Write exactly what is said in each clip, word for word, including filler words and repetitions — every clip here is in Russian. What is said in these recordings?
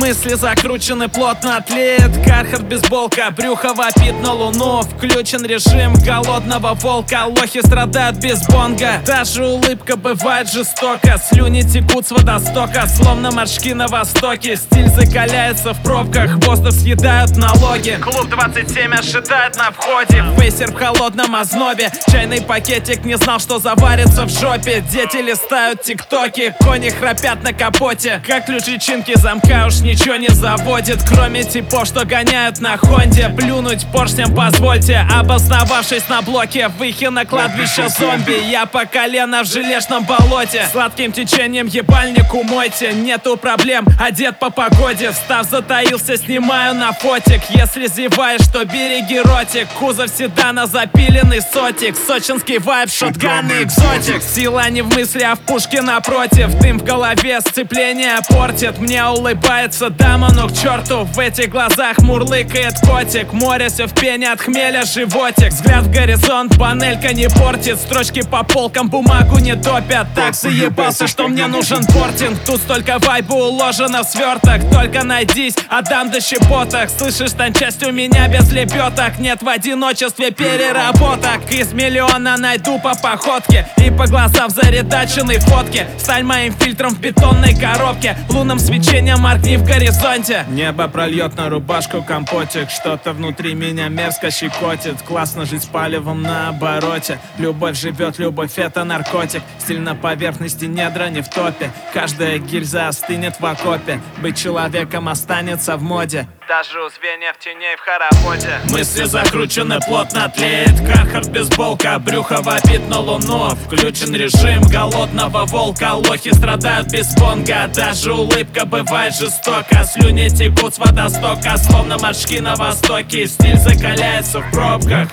Мысли закручены плотно, тлеет Кархард, бейсболка, брюхо вопит на луну. Включен режим голодного волка, лохи страдают без бонга. Даже улыбка бывает жестока, слюни текут с водостока, словно моржки на востоке. Стиль закаляется в пробках, воздух съедают налоги. Клуб двадцать семь ожидает на входе, фейсер в холодном ознобе. Чайный пакетик не знал, что заварится в жопе. Дети листают тиктоки, кони храпят на капоте. Как ключичинки замка уж ничего не заводит, кроме типов, что гоняют на хонде. Плюнуть поршнем позвольте, обосновавшись на блоке. Выхи на кладбище зомби, я по колено в железном болоте. Сладким течением ебальник умойте, нету проблем, одет по погоде. Встав затаился, снимаю на фотик. Если зеваешь, то береги ротик. Кузов седана запиленный сотик, сочинский вайб, шотган и экзотик. Сила не в мысли, а в пушке напротив. Дым в голове, сцепление портит. Мне улыбается дама, но к черту в этих глазах мурлыкает котик. Море все в пене, от хмеля животик. Взгляд в горизонт, панелька не портит. Строчки по полкам, бумагу не топят. Так заебался, что мне нужен портинг. Тут столько вайбу уложено в сверток. Только найдись, отдам до щепоток. Слышишь, тончасть у меня без лепеток. Нет в одиночестве переработок. Из миллиона найду по походке и по глазам в заредаченной фотке. Стань моим фильтром в бетонной коробке, лунным свечением моргни в горизонте. Небо прольет на рубашку компотик, что-то внутри меня мерзко щекотит. Классно жить с палевом на обороте. Любовь живет, любовь это наркотик. Стиль на поверхности, недра не в топе. Каждая гильза остынет в окопе. Быть человеком останется в моде, даже у звеньев теней в хороводе. Мысли закручены, плотно тлеет Кархард, бейсболка, брюхо вопит на луну. Включен режим голодного волка, лохи страдают без бонга. Даже улыбка бывает жестока, слюни текут с водостока, словно моржки на востоке. Стиль закаляется в пробках.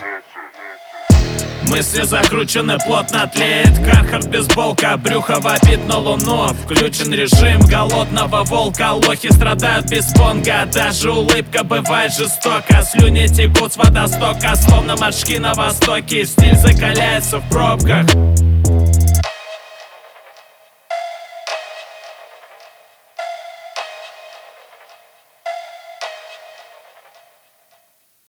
Мысли закручены, плотно тлеет Кархард, бейсболка, брюхо вопит на луну. Включен режим голодного волка, лохи страдают без бонга. Даже улыбка бывает жестока, слюни текут с водостока, словно моржки на востоке. Стиль закаляется в пробках.